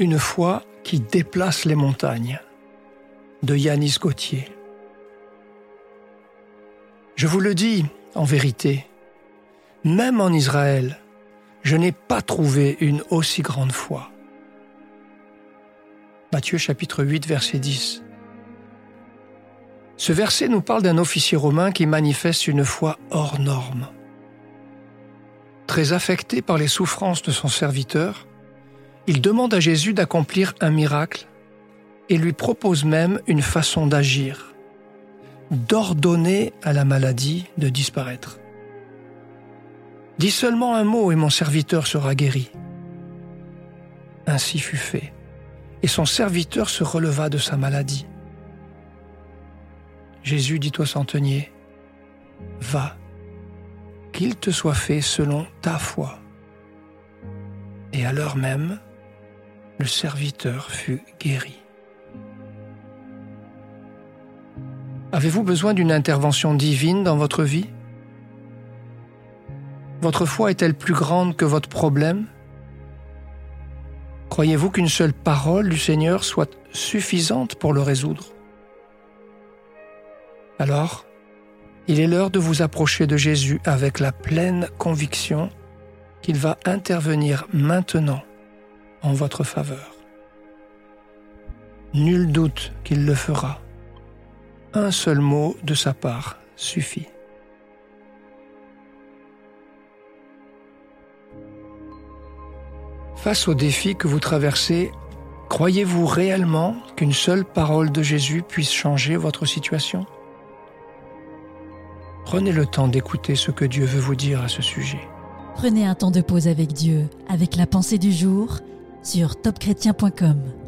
Une foi qui déplace les montagnes, de Yanis Gauthier. Je vous le dis, en vérité, même en Israël, je n'ai pas trouvé une aussi grande foi. Matthieu chapitre 8, verset 10. Ce verset nous parle d'un officier romain qui manifeste une foi hors norme. Très affecté par les souffrances de son serviteur, il demande à Jésus d'accomplir un miracle et lui propose même une façon d'agir, d'ordonner à la maladie de disparaître. « Dis seulement un mot et mon serviteur sera guéri. » Ainsi fut fait, et son serviteur se releva de sa maladie. Jésus dit au centenier, « Va, qu'il te soit fait selon ta foi. » Et à l'heure même, le serviteur fut guéri. Avez-vous besoin d'une intervention divine dans votre vie? Votre foi est-elle plus grande que votre problème? Croyez-vous qu'une seule parole du Seigneur soit suffisante pour le résoudre? Alors, il est l'heure de vous approcher de Jésus avec la pleine conviction qu'il va intervenir maintenant en votre faveur. Nul doute qu'il le fera. Un seul mot de sa part suffit. Face au défi que vous traversez, croyez-vous réellement qu'une seule parole de Jésus puisse changer votre situation? Prenez le temps d'écouter ce que Dieu veut vous dire à ce sujet. Prenez un temps de pause avec Dieu, avec la pensée du jour, sur topchrétien.com.